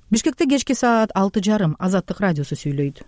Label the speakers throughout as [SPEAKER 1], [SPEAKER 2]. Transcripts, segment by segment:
[SPEAKER 1] Бишкекте кечки саат 6:30 Азаттык радиосу сүйлөйт.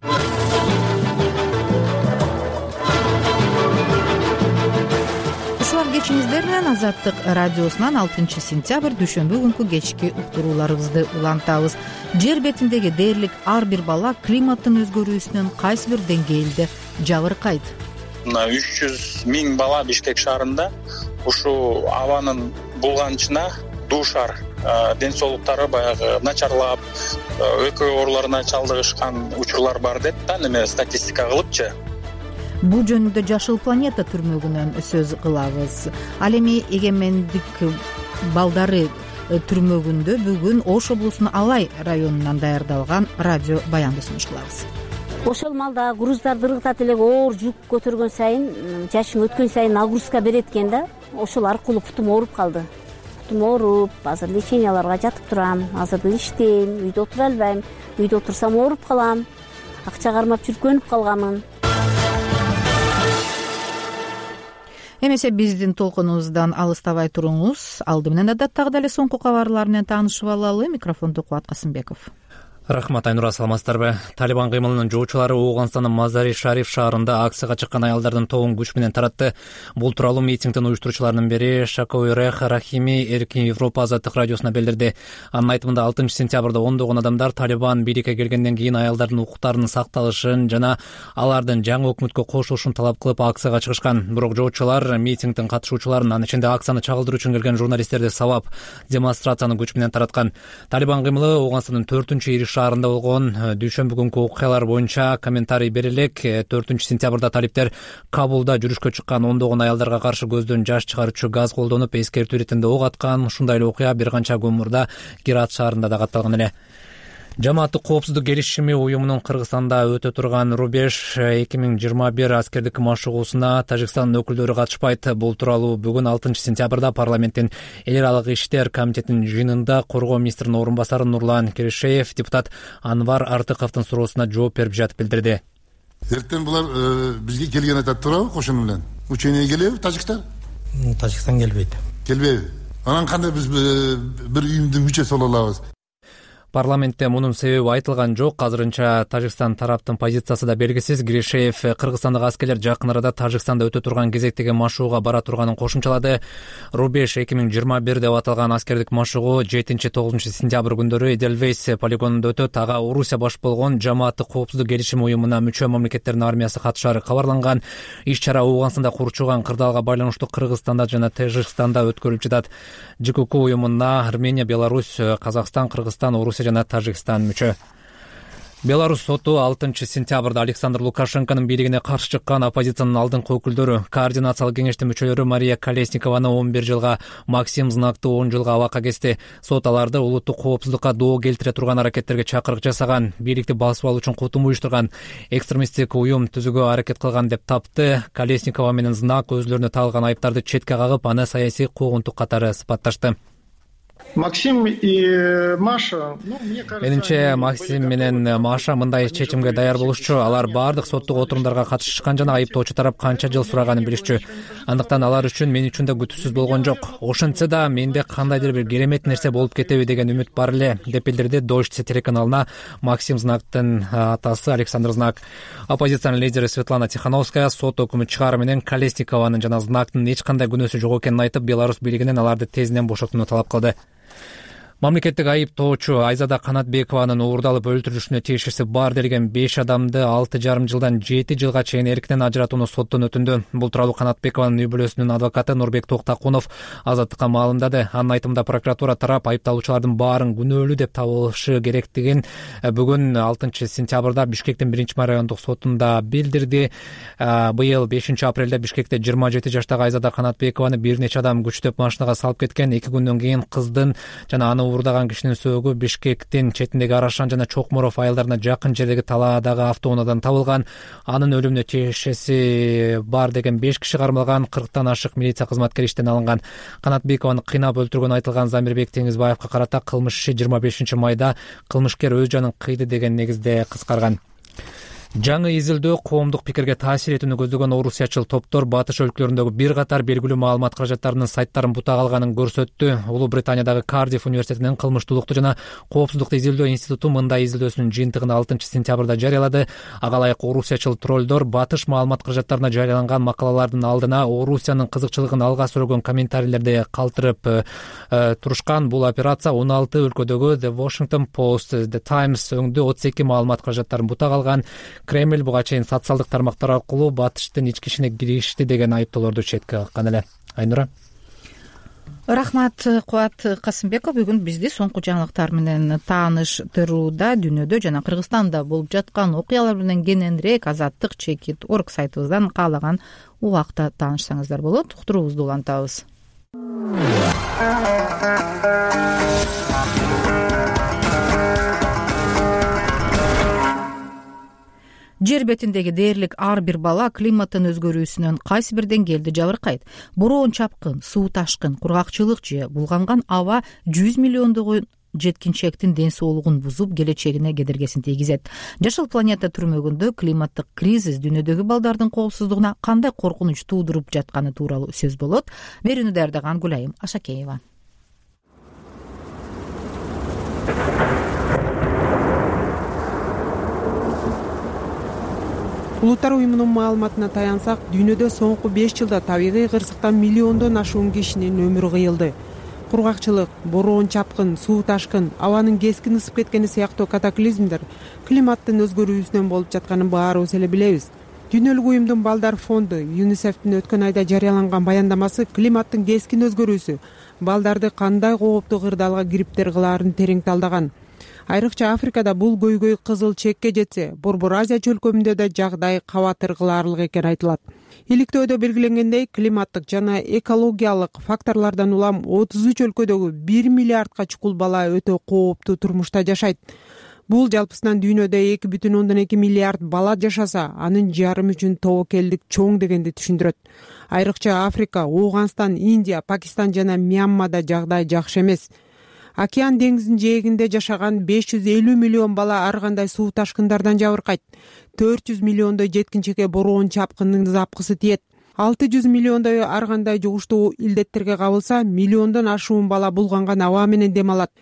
[SPEAKER 1] Ушуар кечиңиздер менен Азаттык радиосунан 6 сентябрь дүйшөмбү күнкү кечки уктурууларыбызды улантабыз. Жер бетиндеги дээрлик ар бир бала климаттын өзгөрүүсүнөн кайсы бир деңгээлде жабыркайт.
[SPEAKER 2] 300 000 бала Бишкек шаарында ушул абанын булганычына дуушар, ден соолуктары баягы начарлап, өкпө ооруларына чалдыгышкан учурлар бар деп да, статистика кылыпчы.
[SPEAKER 1] Бул жөнүндө Жашыл планета түрмөгүнөн сөз кылабыз. Ал эми эгемендик балдары түрмөгүндө бүгүн Ош облусунун Алай районунан даярдалган радио баянды сунуш кылабыз.
[SPEAKER 3] Ошол малда груздарды ыргытат элек оор жүк көтөргөн сайын, жашың өткөн сайын нагрузка берет экен да. Ошол аркылуу бутум ооруп калды. Бутум ооруп, азыр леченияларга жатып турам. Азыр иштейм, үйдө отура албайм. Үйдө отурсам ооруп калам. Акча кармап жүркөнүп калганмын.
[SPEAKER 1] Эмесе биздин толкунубуздан алыстабай туруңуз. Алды менен адаттагы деле соңку кабарлар менен таанышып алалы. Микрофонду Кубат Касымбеков.
[SPEAKER 4] Рахмат, Айнура, саламатсыздарбы? Талибан кыймылынын жоочулары Ооганстандын Мазари-Шариф шаарында акцияга чыккан аялдардын тобун күч менен таратты. Бул тууралуу митингдин уюштуруучуларынын бири Шакоуирех Рахими Эркин Европа Азаттык радиосуна билдирди. Анын айтымында 6 сентябрда ондогон адамдар Талибан бийликке келгенден кийин аялдардын укуктарынын сакталышын жана алардын жаңы өкмөткө кошулушун талап кылып акцияга чыгышкан. Бирок жоочулар митингдин катышуучуларын, анын ичинде акцияны чагылдыруу үчүн келген журналисттерди сабап, демонстрацияны күч менен тараткан. Талибан кыймылы Ооганстандын 4-ири шаарында болгон дүйшөмбү күнкү окуялар боюнча комментарий берилек. 4 сентябрда талиптер Кабулда жүрүшкө чыккан ондогон аялдарга каршы көздөн жаш чыгаруучу газ колдонуп, эскертүү иретинде ок аткан. Ушундай эле окуя бир канча күн мурда Герат шаарында да катталган эле. Жамааттык коопсуздук келишими уюмунун Кыргызстанда өтө турган Рубеж 2021 аскердик машыгуусуна Тажикстандын өкүлдөрү катышпайт. Бул тууралуу бүгүн 6 сентябрда парламенттин эл аралык иштер комитетинин жыйынында коргоо министринин орун басары Нурлан Керешеев депутат Анвар Артыковдун суроосуна жооп берип жатып билдирди.
[SPEAKER 5] Эртең булар бизге келген атат туурабы кошуну менен? Учение келеби Тажиктар?
[SPEAKER 6] Тажикстан келбейт.
[SPEAKER 5] Келбейби? Анан кандай биз бир уюмдун мүчөсү боло алабыз?
[SPEAKER 4] Парламентте мунун себеби айтылган жок. Азырынча Тажикстан тараптын позициясы да белгисиз. Керешеев кыргызстандык аскерлер жакын арада Тажикстанда өтө турган кезектеги машыгууга бара турганын кошумчалады. Рубеж 2021 деп аталган аскердик машыгуу 7-9 сентябрь күндөрү Эдельвейс полигонунда өтөт. Ага Орусия баш болгон Жамааттык коопсуздук келишими уюмуна мүчө мамлекеттердин армиясы катышары кабарланган. Иш-чара Ооганстанда курчуган кырдаалга байланыштуу Кыргызстанда жана Тажикстанда өткөрүлүп жатат. ЖКК уюмуна Армения, Беларусь, Казакстан, Кыргызстан, Орусия жана Тажикстан мүчө. Беларусь соту 6 сентябрда Александр Лукашенконун бийлигине каршы чыккан оппозициянын алдыңкы өкүлдөрү, координациялык кеңештин мүчөлөрү Мария Колесникованы 11 жылга, Максим Знакты 10 жылга абакка кести. Сот аларды улуттук коопсуздукка доо келтире турган аракеттерге чакырык жасаган, бийликти басып алуу үчүн кутум уюштурган, экстремисттик уюм түзүүгө аракет кылган деп тапты. Колесникова менен Знак өзлөрүнө тагылган айыптарды четке кагып, аны саясий куугунтук катары сыпатташты.
[SPEAKER 6] Максим и Маша,
[SPEAKER 4] менимче Максим менен Маша мындай чечимге даяр болушчу. Алар бардык соттук отурумдарга катышышкан жана айыптоочу тарап канча жыл сураганын билишчү. Андыктан алар үчүн мен үчүн да күтүүсүз болгон жок. Ошентсе да менде кандайдыр бир керемет нерсе болуп кетеби деген үмүт бар эле, деп билдирди Дождь телеканалына Максим Знактын атасы Александр Знак. Оппозициянын лидери Светлана Тихановская сот өкүмү чыгаруу менен Колесникованын жана Знактын эч кандай күнөөсү жок экенин айтып, Беларусь бийлигинен аларды тезинен бошотууну талап кылды. Мамлекеттик айыптоочу Айзада Канатбекованын уурдалып өлтүрүлүшүнө тиешеси бар делген 5 адамды 6,5 жылдан 7 жылга чейин эркинен ажыратууну соттон өтүндү. Бул тууралуу Канатбекованын үй бүлөсүнүн адвокаты Нурбек Токтакунов Азаттыкка маалымдады. Анын айтымында прокуратура тарап айыпталуучулардын баарын күнөөлүү деп табылышы керектигин бүгүн 6 сентябрда Бишкектин 1-райондук сотунда билдирди. Быйыл 5 апрелде Бишкекте 27 жаштагы Айзада Канатбекованы бир нече адам күчтөп машинага салып кеткен. 2 күндөн кийин кыздын жана аны уурдаган кишинин сөөгү Бишкектин четиндеги Арашан жана Чокморов айылдарына жакын жердеги Талаадагы автоунаадан табылган. Анын өлүмүнө тиешеси бар деген 5 киши кармалган. 40тан ашык милиция кызматкери иштен алынган. Канатбекованы кыйнап өлтүргөн айтылган Замирбек Теңизбаевка карата кылмыш иши 25 майда кылмышкер өз жанын кыйды деген негизде кыскарган. Жаңы изилдөө коомдук пикирге таасир этүүнү көздөгөн орусиячыл топтор батыш өлкөлөрүндөгү бир катар белгилүү маалымат каражаттарынын сайттарын бута калганын көрсөттү. Улуу Британиядагы Кардиф университетинин кылмыштуулукту жана коопсуздукту изилдөө институту мындай изилдөөсүнүн жыйынтыгын 6-сентябрда жарыялады. Ага ылайык орусиячыл троллдор батыш маалымат каражаттарына жарыяланган макалалардын алдына Орусиянын кызыкчылыгын алга сүргөн комментарийлерди калтырып турушкан. Бул операция 16 өлкөдөгү The Washington Post, The Times өңдүү 32 маалымат каражаттарын бута калган. Кремль буга чейин социалдык тармактар аркылуу батыштын ички ишине киришти деген айыптоолорду четке каккан эле. Айнура.
[SPEAKER 1] Рахмат, Кубат Касымбеков. Бүгүн бизди соңку жаңылыктар менен тааныштырууда дүйнөдө жана Кыргызстанда болуп жаткан окуялар менен кененирээк Азаттык.org сайтыбыздан каалаган убакта таанышсаңыздар болот. Уктуруубузду улантабыз. Жер бетиндеги дээрлик ар бир бала климаттын өзгөрүүсүнөн кайсы бир деңгээлде жабыркайт. Бороон чапкын, суу ташкын, кургакчылык же булганган аба 100 миллиондогу жеткинчектин ден соолугун бузуп, келечегине кедергесин тийгизет. Жашыл планета түрмөгүндө климаттык кризис дүйнөдөгү балдардын коопсуздугуна кандай коркунуч туудуруп жатканы тууралуу сөз болот. Берүүнү даярдаган Гүлайым Ашакеева.
[SPEAKER 7] Улуттар уюмунун маалыматына таянсак, дүйнөдө соңку 5 жылда табигый кырсыктан миллиондон ашуун кишинин өмүрү кыйылды. Кургакчылык, бороон чапкын, суу ташкын, абанын кескин ысып кеткени сыяктуу катаклизмдер климаттын өзгөрүүсүнөн болуп жатканын баарыбыз эле билебиз. Дүйнөлүк уюмдун балдар фонду ЮНИСЕФтин өткөн айда жарыяланган баяндамасы климаттын кескин өзгөрүүсү балдарды кандай кооптуу кырдаалга кириптер кылаарын терең талдаган. Айрыкча Африкада бул көйгөй кызыл чекке жетсе, Борбор Азия чөлкөмүндө да жагдай кабатыр кылаарлык экени айтылат. Иликтөөдө белгиленгендей, климаттык жана экологиялык факторлордон улам 33 өлкөдөгү 1 миллиардка чукул бала өтө кооптуу турмушта жашайт. Бул жалпысынан дүйнөдө 2,2 миллиард бала жашаса, анын жарым үчүн тобокелдик чоң дегенди түшүндүрөт. Айрыкча Африка, Ооганстан, Индия, Пакистан жана Мьянмада жагдай жакшы эмес. Океан деңизинин жээгинде жашаган 550 миллион бала ар кандай суу ташкындардан жабыркайт. 400 миллиондой жеткинчекке бороон чапкынын запкысы тиет. 600 миллиондой ар кандай жугуштуу илдеттерге кабылса, миллиондон ашуун бала булганган аба менен дем алат.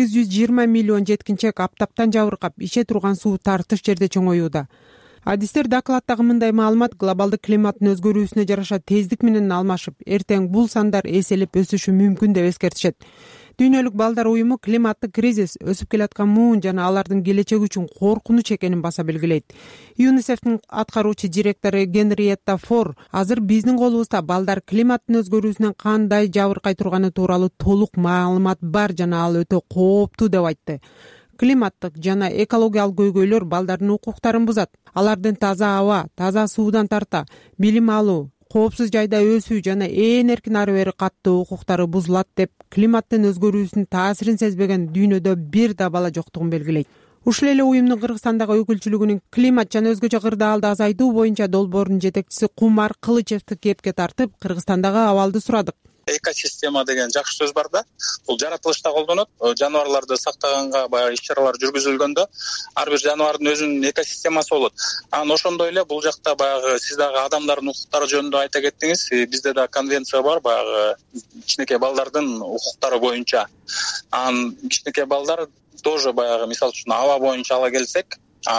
[SPEAKER 7] 820 миллион жеткинчек аптаптан жабыркап, иче турган суу тартыш жерде чоңоюуда. Адистер докладдагы мындай маалымат глобалдык климаттын өзгөрүүсүнө жараша тездик менен алмашып, эртең бул сандар эселеп өсүшү мүмкүн деп эскертишет. Дүйнөлүк балдар уюму климаттык кризис өсүп келаткан муун жана алардын келечеги үчүн коркунуч экенин баса белгилейт. ЮНИСЕФтин аткаруучу директору Генриетта Фор азыр биздин колубузда балдар климаттын өзгөрүүсүнөн кандай жабыркай турганы тууралуу толук маалымат бар жана ал өтө кооптуу деп айтты. Климаттык жана экологиялык көйгөйлөр балдардын укуктарын бузат. Алардын таза аба, таза суудан тарта, билим алуу, коопсуз жайда өсүү жана ээн эркин ары бери каттуу укуктары бузулат деп климаттын өзгөрүүсүнүн таасирин сезбеген дүйнөдө бир да бала жоктугун белгилейт. Ушул эле уюмдун Кыргызстандагы өкүлчүлүгүнүн климат жана өзгөчө кырдаалды азайтуу боюнча долбоорунун жетекчиси Кумар Кылычевди кепке тартып, Кыргызстандагы абалды сурадык.
[SPEAKER 2] Экосистема деген жакшы сөз бар да. Бул жаратылышта колдонот. Жаныбарларды сактаганга баягы иш-чаралар жүргүзүлгөндө ар бир жаныбардын өзүнүн экосистемасы болот. Анан ошондой эле бул жакта баягы сиз дагы адамдардын укуктары жөнүндө айта кеттиңиз. Бизде да конвенция бар баягы кичинекей балдардын укуктары боюнча. Анан кичинекей балдар тоже баягы мисалы үчүн аба боюнча ала келсек,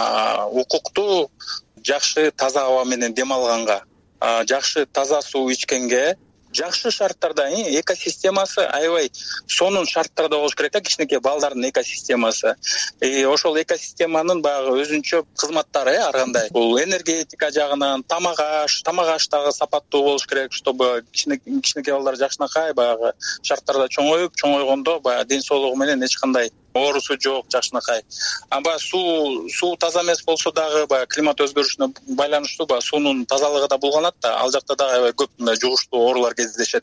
[SPEAKER 2] укуктуу жакшы таза аба менен дем алганга, жакшы таза суу ичкенге, жакшы шарттарда экосистемасы аябай сонун шарттарда болуш керек да, кичинекей балдардын экосистемасы. Ошол экосистеманын баягы өзүнчө кызматтары ар кандай. Бул энергетика жагынан тамак аш дагы сапаттуу болуш керек, чтобы кичинекей балдар жакшынакай баягы шарттарда чоңойгондо баягы ден соолугу менен эч кандай оорусу жок, жакшынакай. Баягы суу таза эмес болсо дагы баягы климат өзгөрүшүнө байланыштуу баягы суунун тазалыгы да булганат да, ал жакта дагы аябай көп мындай жугуштуу оорулар кездешет.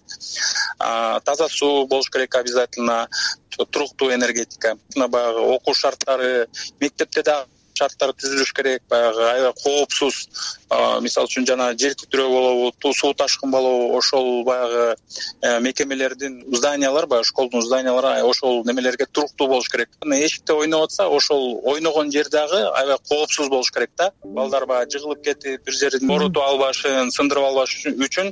[SPEAKER 2] Таза суу болуш керек обязательно, туруктуу энергетика. Баягы окуу шарттары, мектепте да шарттар түзүлүш керек, баягы аябай коопсуз, мисалы үчүн жана жер титирөө болобу, суу ташкын болобу, ошол баягы мекемелердин зданиялары, баягы школдун зданиялары ошол немелерге туруктуу болуш керек. Эшикте ойноп атса, ошол ойногон жер дагы аябай коопсуз болуш керек да. Балдар баягы жыгылып кетип, бир жерин оорутуп албашын, сындырып албаш үчүн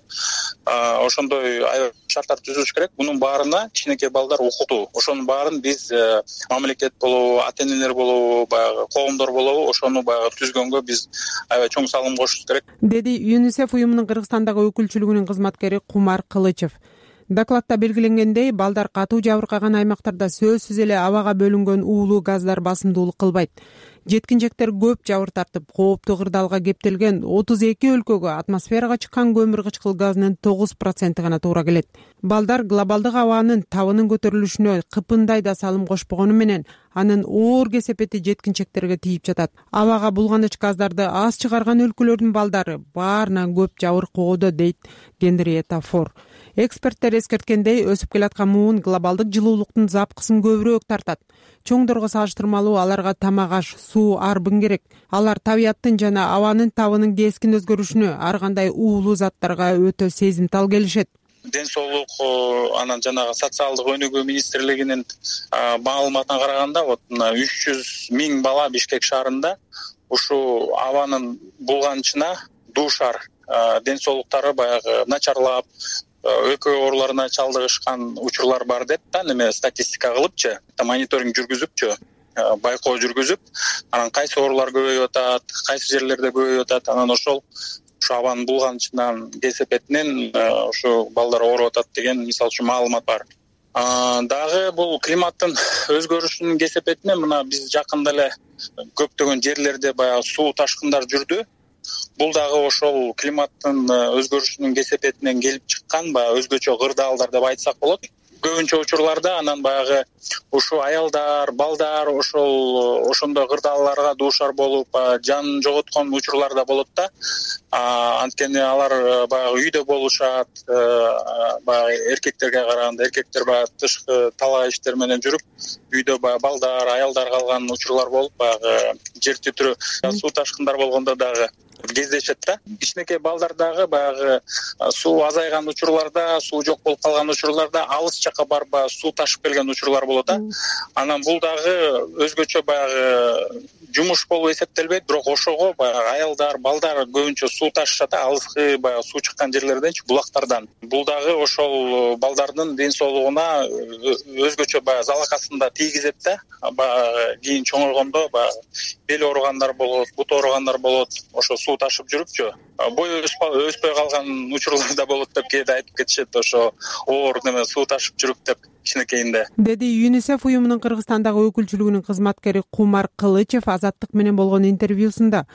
[SPEAKER 2] ошондой аябай шарттар түзүлүш керек. Мунун баарына кичинекей балдар укуктуу. Ошонун баарын биз мамлекет болобу, ата-энелер болобу, баягы коомдор болобу, ошону баягы түзгөнгө биз аябай чоң салым кошушубуз керек,
[SPEAKER 7] деди ЮНИСЕФ уюмунун Кыргызстандагы өкүлчүлүгүнүн кызматкери Кумар Кылычев. Докладта белгиленгендей, балдар катуу жабыркаган аймактарда сөзсүз эле абага бөлүнгөн уулуу газдар басымдуулук кылбайт. Жеткинжектер көп жабыр тартып, кооптуу кырдаалга кептелген 32 өлкөгө атмосферага чыккан көмүр кычкыл газынын 9% гана туура келет. Балдар глобалдык абанын табынын көтөрүлүшүнө кыпындай да салым кошпогону менен анын оор кесепети жеткинчектерге тийип жатат. Абага булганыч газдарды аз чыгарган өлкөлөрдүн балдары баарынан көп жабыркоодо, дейт Генриетта Фор. Эксперттер эскерткендей, өсүп келаткан муун глобалдык жылуулуктун запкысын көбүрөөк тартат. Чоңдорго салыштырмалуу аларга тамак аш, суу, арбын керек. Алар табияттын жана абанын табынын кескин өзгөрүшүнө, ар кандай уулуу заттарга өтө сезимтал келишет.
[SPEAKER 2] Ден соолук анан жанагы социалдык өнүгүү министрлигинин маалыматына караганда, вот 300 000 бала Бишкек шаарында ушул абанын булганычына дуушар, ден соолуктары баягы начарлап, өкө ооруларына чалдыгышкан учурлар бар деп да, неме статистика кылыпчы, мониторинг жүргүзүпчү, байкоо жүргүзүп, анан кайсы оорулар көбөйүп атат, кайсы жерлерде көбөйүп атат, анан ошол абанын булганычынан кесепетинен ушу балдар ооруп атат деген мисалы үчүн маалымат бар. Дагы бул климаттын өзгөрүшүнүн кесепетинен мына биз жакында эле көптөгөн жерлерде баягы суу ташкындар жүрдү. Бул дагы ошол климаттын өзгөрүшүнүн кесепетинен келип чыккан баягы өзгөчө кырдаалдар деп айтсак болот. Көбүнчө учурларда анан баягы ушу аялдар, балдар ошондой кырдаалдарга дуушар болуп, жанын жоготкон учурлар да болот да. Анткени алар баягы үйдө болушат, баягы эркектерге караганда, эркектер баягы тышкы талаа иштер менен жүрүп, үйдө баягы балдар, аялдар калган учурлар болуп, баягы жер титирөө, суу ташкындар болгондо дагы кездешет да. Кичинекей балдар дагы баягы суу азайган учурларда, суу жок болуп калган учурларда алыс жакка барып баягы суу ташып келген учурлар болот да. Анан бул дагы өзгөчө баягы жумуш болуп эсептелбейт, бирок ошого баягы аялдар, балдар көбүнчө суу ташышат да, алыскы баягы суу чыккан жерлерденчи, булактардан. Бул дагы ошол балдардын ден соолугуна өзгөчө баягы залакасын да тийгизет да. Баягы кийин чоңойгондо баягы бел ооругандар болот, бут ооругандар болот, ошо суу ташып жүрүпчү. Бою өспөй калган учурлар да болот деп кээде айтып кетишет, ошо оор неме суу ташып жүрүп деп кичинекейинде.
[SPEAKER 7] Деди ЮНИСЕФ уюмунун Кыргызстандагы өкүлчүлүгүнүн кызматкери Кумар Кылычев Азаттык менен болгон интервьюсунда.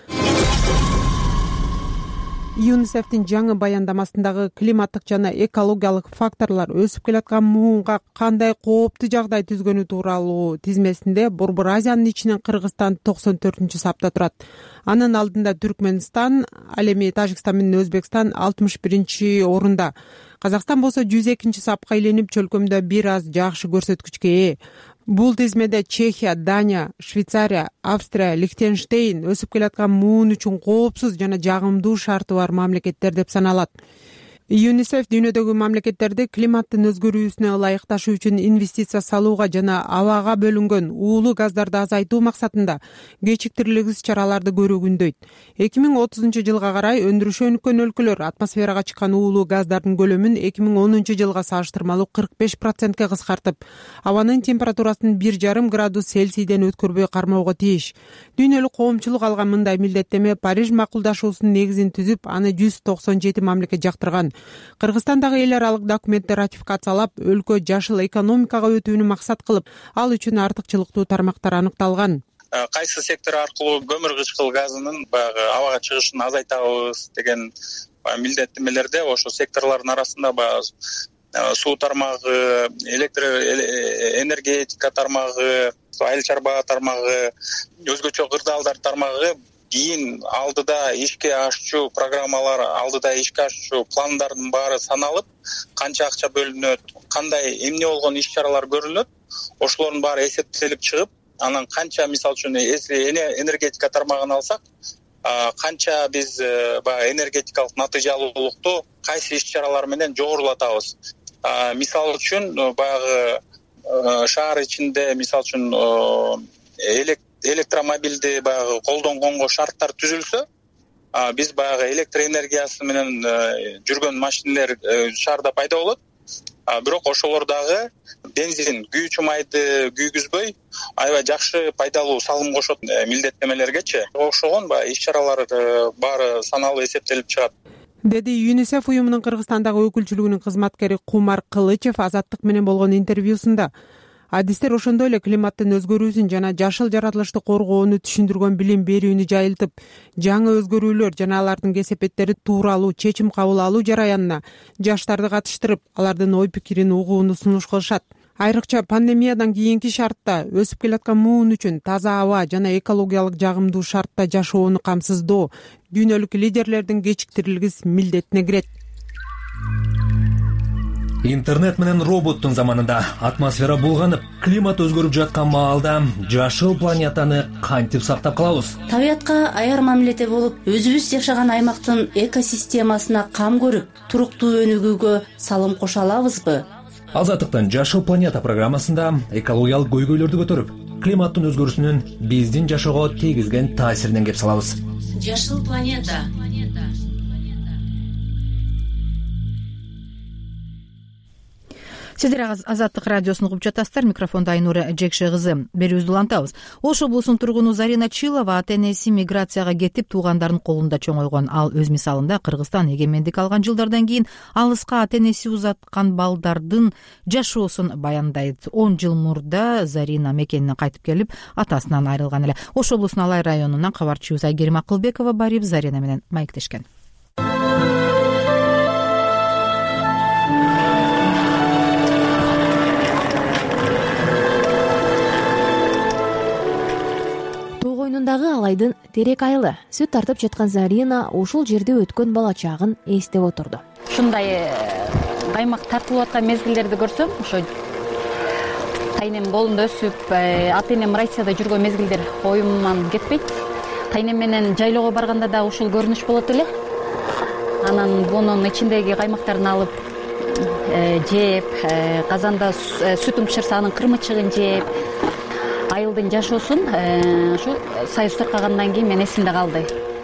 [SPEAKER 7] ЮНИСЕФтин жаңы баяндамасындагы климаттык жана экологиялык факторлор өсүп келаткан муунга кандай кооптуу жагдай түзгөнү тууралуу тизмесинде Борбор Азиянын ичинен Кыргызстан 94-сапта турат. Анын алдында Түркмөнстан, ал эми Тажикстан менен Өзбекстан 61-орунда. Казакстан болсо 102-сапка айленип, чөлкөмдө бир аз жакшы көрсөткүчкө ээ. Бул тизмеде Чехия, Дания, Швейцария, Австрия, Лихтенштейн өсүп келаткан муун үчүн коопсуз жана жагымдуу шарты бар мамлекеттер деп саналат. ЮНИСЕФ дүйнөдөгү мамлекеттерди климаттын өзгөрүүсүнө ылайыкташуу үчүн инвестиция салууга жана абага бөлүнгөн уулуу газдарды азайтуу максатында кечиктирилгис чараларды көрүү күндөйт. 2030-жылга карай өндүрүшү өнүккөн өлкөлөр атмосферага чыккан уулуу газдардын көлөмүн 2010-жылга салыштырмалуу 45%ке кыскартып, абанын температурасын 1,5 градус Цельсийден өткөрбөй кармоого тийиш. Дүйнөлүк коомчулук алган мындай милдеттеме Париж макулдашуусунун негизин түзүп, аны 197 мамлекет жактырган. Кыргызстандагы эл аралык документти ратификациялап, өлкө жашыл экономикага өтүүнү максат кылып, ал үчүн артыкчылыктуу тармактар аныкталган.
[SPEAKER 2] Кайсы сектор аркылуу көмүр кычкыл газынын баягы абага чыгышын азайтабыз деген милдеттемелерде ошо секторлордун арасында баягы суу тармагы, энергетика тармагы, айыл чарба тармагы, өзгөчө кырдаалдар тармагы, кийин алдыда ишке ашчу программалар, алдыда ишке ашчу пландардын баары саналып, канча акча бөлүнөт, кандай эмне болгон иш чаралар көрүлөт, ошолордун баары эсептелип чыгып, анан канча мисалы үчүн энергетика тармагын алсак, канча биз баягы энергетикалык натыйжалуулукту кайсы иш чаралар менен жогорулатабыз. Мисалы үчүн баягы шаар ичинде мисалы үчүн электромобилди баягы колдонгонго шарттар түзүлсө, биз баягы электр энергиясы менен жүргөн машинелер шаарда пайда болот. Бирок ошолор дагы бензин, күйүүчү майды күйгүзбөй, аябай жакшы пайдалуу салым кошот милдеттемелергечи. Окшогон баягы иш чаралар баары саналуу эсептелип чыгат,
[SPEAKER 7] деди ЮНИСЕФ уюмунун Кыргызстандагы өкүлчүлүгүнүн кызматкери Кумар Кылычев Азаттык менен болгон интервьюсунда. Адистер ошондой эле климаттын өзгөрүүсүн жана жашыл жаратылышты коргоону түшүндүргөн билим берүүнү жайылтып, жаңы өзгөрүүлөр жана алардын кесепеттери тууралуу чечим кабыл алуу жараянына жаштарды катыштырып, алардын ой пикирин угууну сунуш кылышат. Айрыкча пандемиядан кийинки шартта өсүп келаткан муун үчүн таза аба жана экологиялык жагымдуу шартта жашоону камсыздоо дүйнөлүк лидерлердин кечиктирилгис милдетине кирет.
[SPEAKER 4] Интернет менен роботтун заманында атмосфера булганып, климат өзгөрүп жаткан маалда жашыл планетаны кантип сактап калабыз?
[SPEAKER 8] Табиятка аяр мамиледе болуп, өзүбүз жашаган аймактын экосистемасына кам көрүп, туруктуу өнүгүүгө салым кошо алабызбы?
[SPEAKER 4] Азаттыктын Жашыл планета программасында экологиялык көйгөйлөрдү көтөрүп, климаттын өзгөрүүсүнүн биздин жашоого тийгизген таасиринен кеп салабыз.
[SPEAKER 8] Жашыл планета.
[SPEAKER 1] Сиздер Азаттык радиосун угуп жатасыздар. Микрофонда Айнура Жекше кызы. Берүүбүздү улантабыз. Ош облусунун тургуну Зарина Чилова ата-энеси миграцияга кетип, туугандарынын колунда чоңойгон. Ал өз мисалында Кыргызстан эгемендик алган жылдардан кийин алыска ата-энеси узаткан балдардын жашоосун баяндайт. 10 жыл мурда Зарина мекенинен кайтып келип, атасынан айрылган эле. Ош облусунун Алай районунан кабарчыбыз Айгерим Акылбекова барып Зарина менен маектешкен.
[SPEAKER 9] Койнундагы Алайдын терек айылы сүт тартып жаткан Зарина ушул жерде өткөн бала чагын эстеп отурду.
[SPEAKER 10] Ушундай каймак тартылып аткан мезгилдерди көрсөм, ошо тайнем колунда өсүп, ата-энем Россияда жүргөн мезгилдер оюмдан кетпейт. Тайнем менен жайлоого барганда да ушул көрүнүш болот эле. Анан бунун ичиндеги каймактарын алып жеп, казанда сүтүн бышырса анын кырмычыгын жеп, айылдын жашоосун ушу Союз таркагандан кийин мен эсимде калды.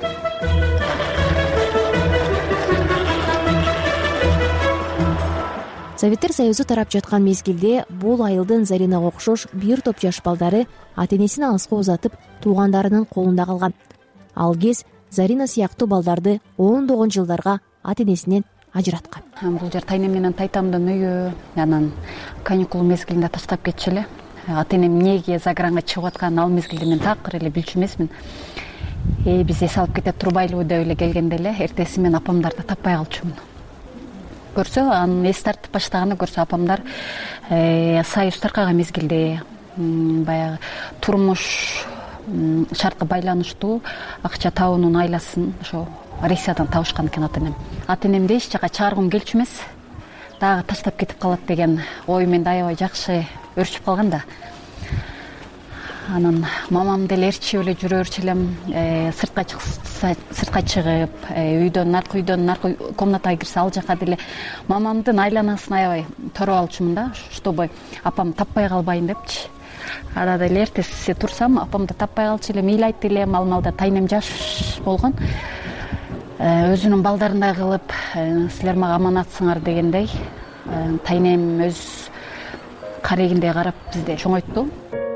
[SPEAKER 9] Советтер Союзу тарап жаткан мезгилде бул айылдын Заринага окшош бир топ жаш балдары ата-энесин алыска узатып, туугандарынын колунда калган. Ал кез Зарина сыяктуу балдарды ондогон жылдарга ата-энесинен ажыраткан.
[SPEAKER 10] Бул жер тайнем менен тайтамдын үйү, анан каникул мезгилинде таштап кетчү эле. Ата-энем эмнеге загранга чыгып атканын ал мезгилде мен такыр эле билчү эмесмин. Биз эс алып кете турбайлыбы деп эле келгенде эле эртеси мен апамдарды таппай калчумун. Көрсө, анын эс тартып баштаганы көрсө, апамдар Союз таркаган мезгилде баягы турмуш шаркы байланыштуу акча табуунун айласын ошо Россиядан табышкан экен ата-энем. Ата-энемди эч жака чыгаргым келчү эмес. Дагы таштап кетип калат деген ой менде аябай жакшы өрчүп калган да. Анан мамам деле ээрчип эле жүрөрчү элем, сыртка чыгып, үйдөн наркы комнатага кирсе ал жака деле мамамдын айланасын аябай тороп алчумун да, чтобы апам таппай калбайын депчи. Ада деле эртеси турсам, апамды таппай калчу элем, ыйлайт элем, ал маалда тайнем жаш болгон. Өзүнүн балдарындай кылып, силер мага аманатсыңар дегендей, тайнем өз карегиндей карап бизди чоңойтту.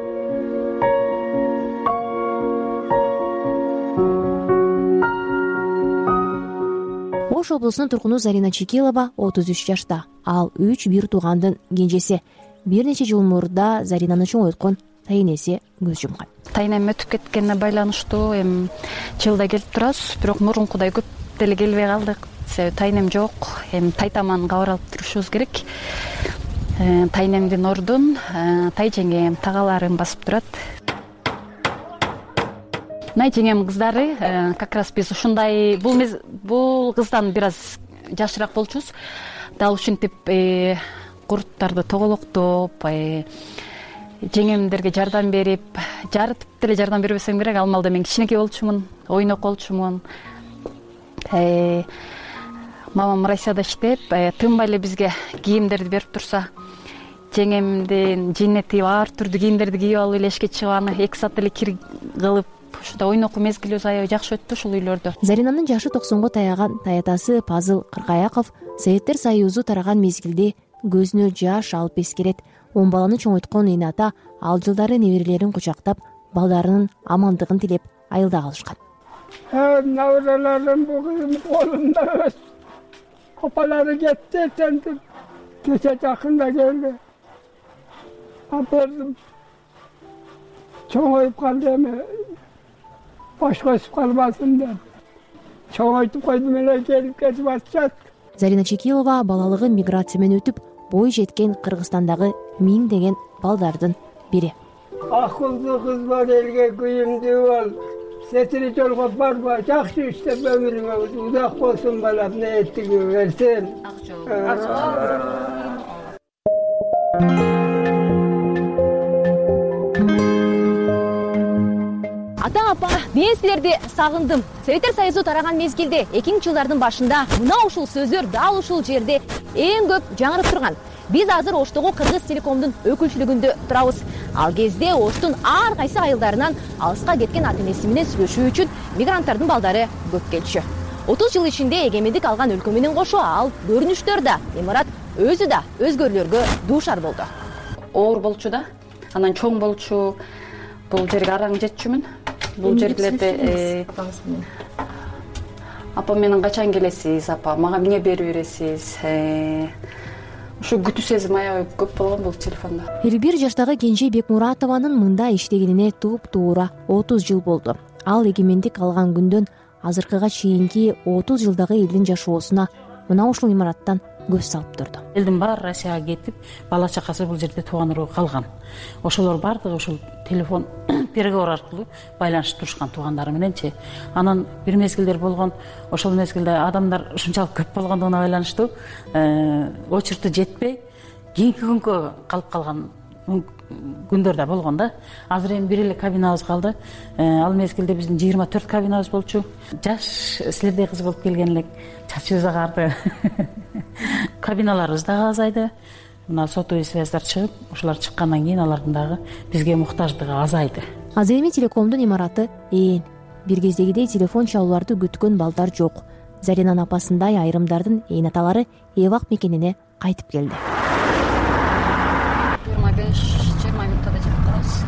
[SPEAKER 9] Ош облусунун тургуну Зарина Чекилова 33 жашта. Ал 3 бир туугандын кенжеси. Бир нече жыл мурда Заринаны чоңойткон тайнеси көз жумган.
[SPEAKER 10] Тайнем өтүп кеткенине байланыштуу жылда келип турабыз, бирок мурункудай көп деле келбей калдык. Себеби тайнем жок, тайтаман кабар алып турушубуз керек. Тайнемдин ордун тайжеңем, тагаларым басып турат. Найжеңем кыздары как раз биз ушундай бул кыздан бир аз жашыраак болчубуз. Дал ушинтип курттарды тоголоктоп, жеңемдерге жардам берип, жарытып деле жардам бербесем керек. Ал маалда мен кичинекей болчумун, ойнок болчумун. Мамам Россияда иштеп, тынбай эле бизге кийимдерди берип турса, жеңемдин жинети ар түрдүү кийимдерди кийип алып эле эшикке чыгып, аны 2 саат эле кир кылып, ушунда ойнокуу мезгилибиз аябай жакшы өттү ушул үйлөрдө.
[SPEAKER 9] Заринанын жашы 90го таяган таятасы Пазыл Кыркаяков Советтер Союзу тараган мезгилде көзүнө жаш алып эскерет. 10 баланы чоңойткон эне ата ал жылдары неберелерин кучактап, балдарынын амандыгын тилеп айылда калышкан.
[SPEAKER 11] Набыраларым бугум колумда өс. Копалары кетти, тентип кече жакында келди. Апердим. Чоңоюп калды эми. Башка өсүп калбасын деп. Чоңойтуп койдум эле, келип кетип атышат.
[SPEAKER 9] Зарина Чекилова балалыгы миграция менен өтүп, бой жеткен Кыргызстандагы 1000 деген балдардын бири.
[SPEAKER 11] Акылдуу кыз бар, элге күйүмдүү бол. Сетири жолго барба, жакшы иштеп өмүрүңө узак болсун балам, ниетиңи берсин.
[SPEAKER 12] Ата апа, мен силерди сагындым. Советтер Союзу тараган мезгилде 2000-жылдардын башында мына ушул сөздөр дал ушул жерде эң көп жаңырып турган. Биз азыр Оштогу Кыргыз Телекомдун өкүлчүлүгүндө турабыз. Ал кезде Оштун ар кайсы айылдарынан алыска кеткен ата-энеси менен сүйлөшүү үчүн мигранттардын балдары көп келчү. 30 жыл ичинде эгемендик алган өлкө менен кошо ал көрүнүштөр да, имарат өзү да өзгөрүүлөргө дуушар болду.
[SPEAKER 10] Оор болчу да, анан чоң болчу. Бул жерге араң жетчүмүн. Бул жерлерде апа менен качан келесиз, апа мага эмне берип бересиз? Ушу күтүү сезим аябай көп болгон бул телефондо.
[SPEAKER 9] 51 жаштагы Кенже Бекмуратованын мында иштегенине туп-туура 30 жыл болду. Ал эгемендик алган күндөн азыркыга чейинки 30 жылдагы элдин жашоосуна мына ушул имараттан көз салып турду.
[SPEAKER 13] Элдин баары Россияга кетип, бала чакасы бул жерде тууган уруу калган. Ошолор баардыгы ушул телефон переговор аркылуу байланышып турушкан туугандары мененчи. Анан бир мезгилдер болгон, ошол мезгилде адамдар ушунчалык көп болгондугуна байланыштуу очередти жетпей, кийинки күнгө калып калган күндөр да болгон да. Азыр эми бир эле кабинабыз калды. Ал мезгилде биздин 24 кабинабыз болчу. Жаш силердей кыз болуп келген элек, чачыбыз агарды. Кабиналарыбыз дагы азайды. Мына сотовый связьдар чыгып, ошолар чыккандан кийин алардын дагы бизге муктаждыгы азайды.
[SPEAKER 9] Азыр эми Телекомдун имараты ээн. Бир кездегидей телефон чалууларды күткөн балдар жок. Заринанын апасындай айрымдардын ээн аталары эбак мекенине кайтып келди.
[SPEAKER 10] 25-20 мүнөттө жетип калабыз.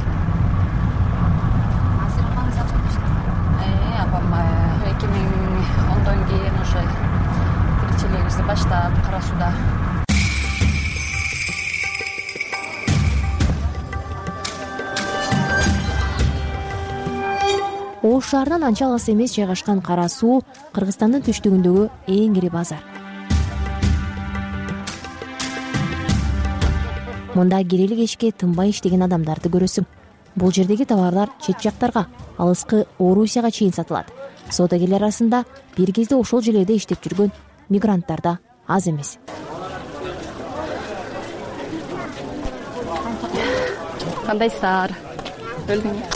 [SPEAKER 10] Азыр апаңыз апам 2010дон кийин ошо тиричилигибизди баштап Кара Сууда.
[SPEAKER 9] Ош шаарынан анча алыс эмес жайгашкан Кара Суу Кыргызстандын түштүгүндөгү эң ири базар. Мында керели кечке тынбай иштеген адамдарды көрөсүң. Бул жердеги товарлар чет жактарга, алыскы Орусияга чейин сатылат. Соодагерлер арасында бир кезде ошол жерлерде иштеп жүргөн мигранттар да аз эмес.
[SPEAKER 10] Кандайсыздар? Өлдүңбү?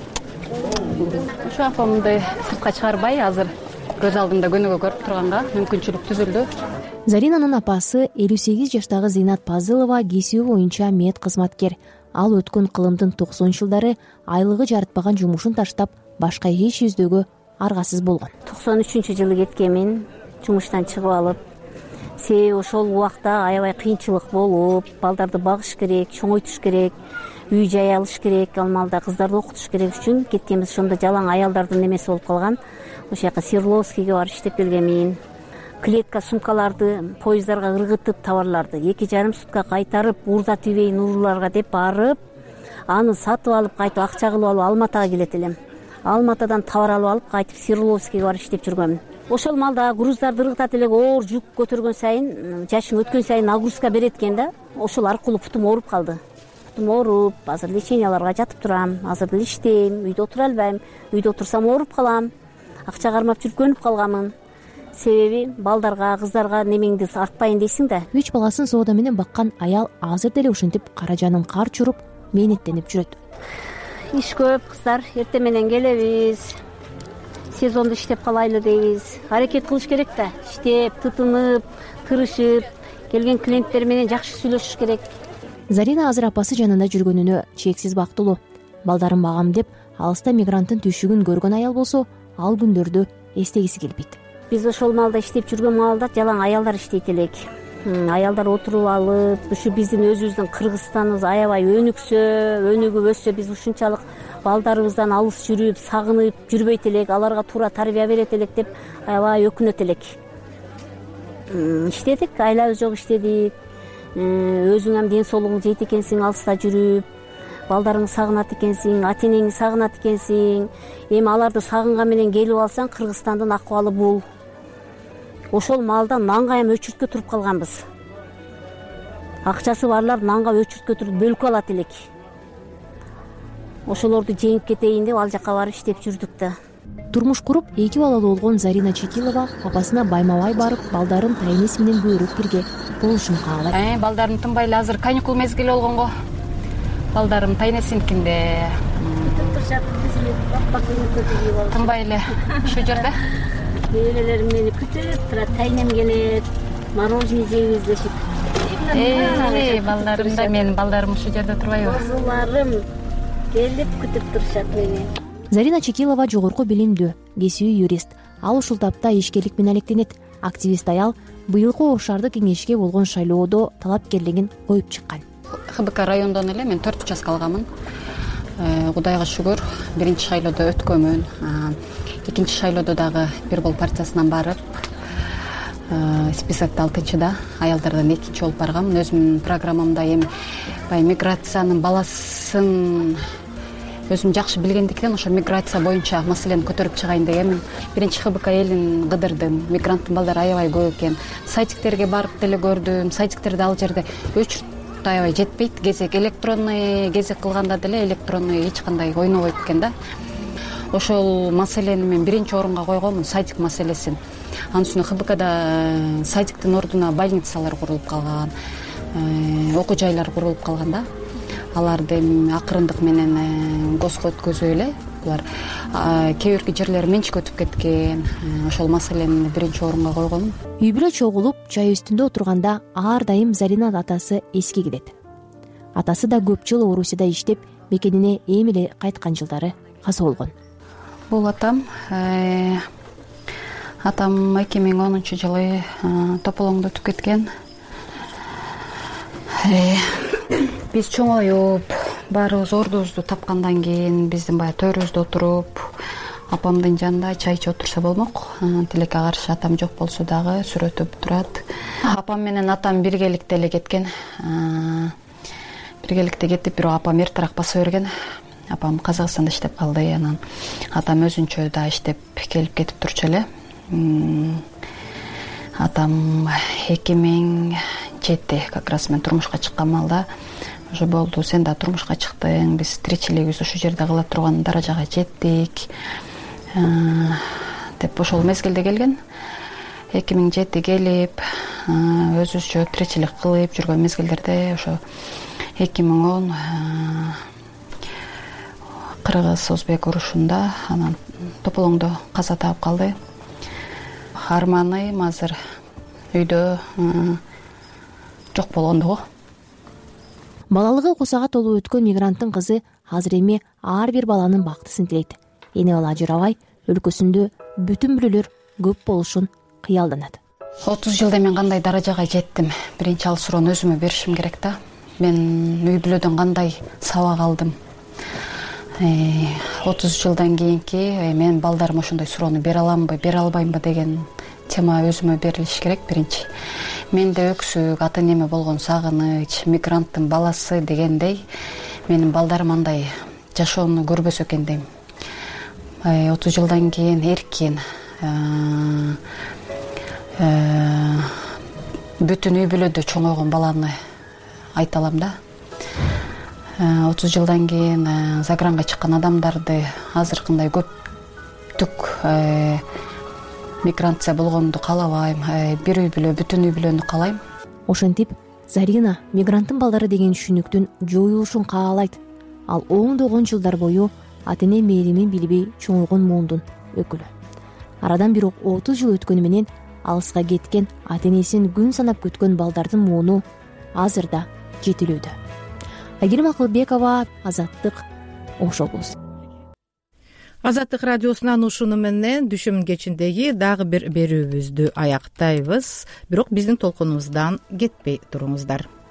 [SPEAKER 10] Ушу апамды сыртка чыгарбай, азыр көз алдымда көнүгө көрүп турганга мүмкүнчүлүк түзүлдү.
[SPEAKER 9] Заринанын апасы 58 жаштагы Зейнат Пазылова кесиби боюнча мед кызматкер. Ал өткөн кылымдын 90-жылдары айлыгы жарытпаган жумушун таштап, башка иш издөөгө аргасыз болгон.
[SPEAKER 3] 93-жылы кеткенмин, жумуштан чыгып алып. Себеби ошол убакта аябай кыйынчылык болуп, балдарды багыш керек, чоңойтуш керек, үй жай алыш керек, ал маалда кыздарды окутуш керек үчүн кеткенбиз. Ошондо жалаң аялдардын эмеси болуп калган. Ошол жака Свердловскийге барып иштеп келгенмин. Клетка сумкаларды поезддарга ыргытып, товарларды 2,5 сутка кайтарып, урда тийбейин урууларга деп барып, аны сатып алып, кайтып акча кылып алып Алматага келет элем. Алматадан товар алып алып, кайтып Свердловскийге барып иштеп жүргөмүн. Ошол маалда груздарды ыргытат элек, оор жүк көтөргөн сайын, жашым өткөн сайын нагрузка берет экен да. Ошол аркылуу бутум ооруп калды. Бутум ооруп, азыр леченияларга жатып турам, азыр деле иштейм, үйдө отура албайм. Үйдө отурсам ооруп калам. Акча кармап жүрүп көнүп калганмын. Себеби балдарга, кыздарга немеңди артпайын дейсиң да.
[SPEAKER 9] 3 баласын соода менен баккан аял азыр деле ушинтип кара жанын кар чуруп, мээнеттенип жүрөт.
[SPEAKER 3] Иш көп, кыздар, эртең менен келебиз. Сезонду иштеп калайлы дейбиз. Аракет кылыш керек да. Иштеп, тытынып, тырышып, келген клиенттер менен жакшы сүйлөшүш керек.
[SPEAKER 9] Зарина азыр апасы жанында жүргөнүнө чексиз бактылуу. Балдарын багам деп алыста мигранттын түйшүгүн көргөн аял болсо, ал күндөрдү эстегиси келбейт.
[SPEAKER 3] Биз ошол маалда иштеп жүргөн маалда жалаң аялдар иштейт элек. Аялдар отуруп алып, ушу биздин өзүбүздүн Кыргызстаныбыз аябай өнүгүп өссө, биз ушунчалык балдарыбыздан алыс жүрүп, сагынып жүрбөйт элек, аларга туура тарбия берет элек деп аябай өкүнөт элек. Иштедик, айлабыз жок иштедик. Өзүңам ден соолугуң жейт экенсиң, алыста жүрүп, балдарыңды сагынат экенсиң, ата энеңди сагынат экенсиң. Эми аларды сагынган менен келип алсаң, Кыргызстандын акыбалы бул. Ошол маалда нанга эми өчүрткө туруп калганбыз. Акчасы барлар нанга өчүрткө туруп бөлүп алат элек. Ошолорду жеңип кетейин деп ал жакка барып иштеп жүрдүк да.
[SPEAKER 9] Турмуш куруп 2 балалуу болгон Зарина Чекилова апасына байма-бай барып, балдарын тайнеси менен көрүп бирге болушун каалайт.
[SPEAKER 10] Балдарым тынбай эле, азыр каникул мезгили болгонго балдарым тайнесиникинде тынбай эле ушу жерде.
[SPEAKER 3] Элелерим мени күтүп турат, тайнем келет, мороженое жейбиз дешип.
[SPEAKER 10] Балдарым да, менин балдарым ушу жерде турбайбы?
[SPEAKER 3] Кызларым келип күтүп турушат мени.
[SPEAKER 9] Зарина Чекилова жогорку билимдүү, кесиби юрист. Ал ушул тапта ишкерлик менен алектенет. Активист аял быйылкы Ош шаардык кеңешке болгон шайлоодо талапкерлигин коюп чыккан.
[SPEAKER 10] ХБК райондон эле мен 4 участка алганмын. Кудайга шүгүр, биринчи шайлоодо өткөнмүн. Экинчи шайлоодо дагы бир бол партиясынан барып, списокто 6-да, аялдардан 2-чи болуп барганмын. Өзүмдүн программамда эми баягы миграциянын баласын өзүм жакшы билгендиктен ошо миграция боюнча маселени көтөрүп чыгайын дегенмин. Биринчи ХБК элин кыдырдым. Мигранттын балдары аябай көп экен. Сайтиктерге барып деле көрдүм. Сайтиктерде ал жерде өчүрт аябай жетпейт. Кезек электронный кезек кылганда деле электронный эч кандай ойнобойт экен да. Ошол маселени мен биринчи орунга койгонмун, сайтик маселесин. Анын үстүнө ХБКда сайтиктин ордуна больницалар курулуп калган, окуу жайлар курулуп калган да. Аларды акырындык менен госко өткөзүп эле булар кээ бирки жерлер менчикке өтүп кеткен. Ошол маселени биринчи орунга койгонмун.
[SPEAKER 9] Үй бүлө чогулуп чай үстүндө отурганда ар дайым Заринанын атасы эске келет. Атасы да көп жыл Орусияда иштеп, мекенине эми эле кайткан жылдары каза болгон.
[SPEAKER 10] Бул атам 2010 жылы Тополоңдо өтүп кеткен. Биз чоңоюп, баарыбыз ордубузду тапкандан кийин биздин баягы төрүбүздө отуруп, апамдын жанында чай ичип отурса болмок. Тилекке каршы атам жок болсо дагы сүрөтүп турат. Апам менен атам биргеликте эле кеткен. Биргеликте кетип, бирок апам эртерээк баса берген. Апам Казакстанда иштеп калды, анан атам өзүнчө да иштеп келип кетип турчу эле. Атам 2007 как раз мен турмушка чыккан маалда уже болду, сен да турмушка чыктың, биз тиричилигибиз ушу жерде кыла турган даражага жеттик деп ошол мезгилде келген. 2007 келип өзүбүзчө тиричилик кылып жүргөн мезгилдерде ошо 2010 кыргыз-өзбек урушунда анан Тополоңдо каза таап калды. Арманым азыр үйдө жок болгондугу.
[SPEAKER 9] Балалыгы кусага толуп өткөн мигранттын кызы азыр эми ар бир баланын бактысын тилейт. Эне бала ажырабай, өлкөсүндө бүтүн бүлөлөр көп болушун кыялданат.
[SPEAKER 10] 30 жылда мен кандай даражага жеттим? Биринчи ал суроону өзүмө беришим керек да. Мен үй бүлөдөн кандай сабак алдым? 30 жылдан кийинки мен балдарыма ошондой суроону бере аламбы, бере албаймбы деген тема өзүмө берилиш керек. Биринчи менде өксүк, ата энеме болгон сагыныч, мигранттын баласы дегендей менин балдарым андай жашоону көрбөсө экен дейм. 30 жылдан кийин эркин бүтүн үй бүлөдө чоңойгон баланы айта алам да. 30 жылдан кийин загранга чыккан адамдарды азыркындай көптүк миграция болгонду каалабайм. Бир үй бүлө, бүтүн үй бүлөнү каалайм.
[SPEAKER 9] Ошентип Зарина мигранттын балдары деген түшүнүктүн жоюлушун каалайт. ал ондогон жылдар бою ата эне мээримин билбей чоңойгон муундун өкүлү. Арадан бирок 30 жыл өткөнү менен алыска кеткен ата энесин күн санап күткөн балдардын мууну азыр да жетилүүдө. Айгерим Акылбекова, Азаттык, Ош облусу.
[SPEAKER 1] Азаттык радиосунан ушуну менен düşүм кечиндеги дагы бир берүүбүздү аяктайбыз. Бирок биздин толкунубуздан кетпей туруңуздар.